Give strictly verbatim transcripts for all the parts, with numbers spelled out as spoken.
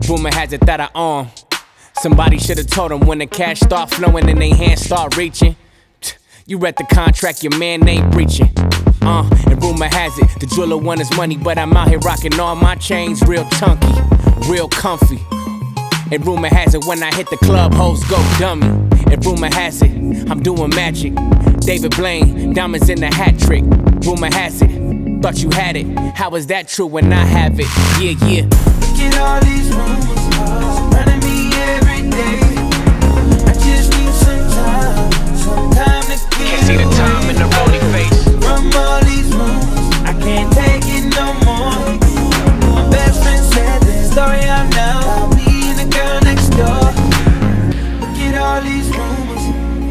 Rumor has it that I own. Somebody should've told them when the cash start flowing and they hands start reaching. You read the contract, your man ain't breaching. Uh, and rumor has it, the jeweler want his money, but I'm out here rocking all my chains real chunky, real comfy. And rumor has it, when I hit the club, hoes go dummy. And rumor has it, I'm doing magic. David Blaine, diamonds in the hat trick. Rumor has it, thought you had it. How is that true when I have it? Yeah, yeah. Look at all these rumors surrounding me every day. I just need some time, some time to get Can't see the time in the rolling face. from all these rumors, I can't take it no more. My best friend said the story out now about me and the girl next door. Look at all these rumors.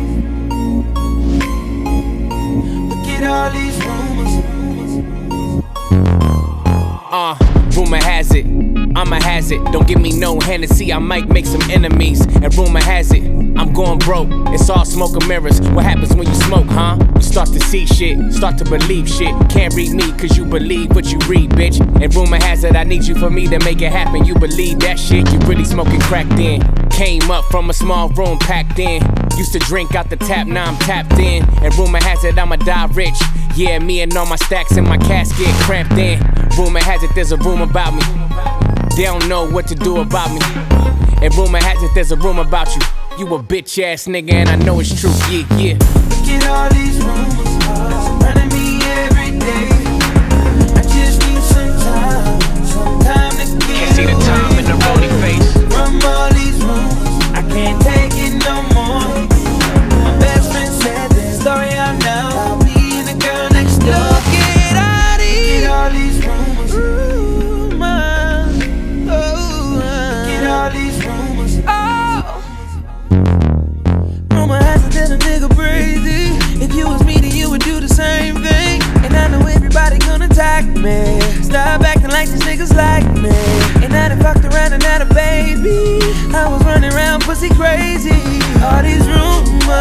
Look at all these rumors. Uh, rumor has it, I'm a hazard. Don't give me no Hennessy, I might make some enemies. And rumor has it, I'm going broke. It's all smoke and mirrors. What happens when you smoke, huh? You start to see shit, start to believe shit. Can't read me cause you believe what you read, bitch. And rumor has it, I need you for me to make it happen. You believe that shit, you really smoking crack then. Came up from a small room packed in. Used to drink out the tap, now I'm tapped in. And rumor has it, I'ma die rich. Yeah, me and all my stacks in my casket cramped in. Rumor has it, there's a room about me. They don't know what to do about me. And rumor has it, there's a room about you. You a bitch ass nigga and I know it's true, yeah, yeah. Look at all these rumors surrounding me every day. I just need some time, some time to get Can't see the time in the rolling face. from all these rumors, I can't take it no more. My best friend said the story out now about me and the girl next door. Look at all these, look at all these rumors. Rumors. Oh, look at all these rumors. Oh. Rumor has it that a nigga crazy. If you was me, then you would do the same thing. And I know everybody gonna attack me. Stop acting like these niggas like me. And I done fucked around and had a baby. I was running around pussy crazy. All these rumors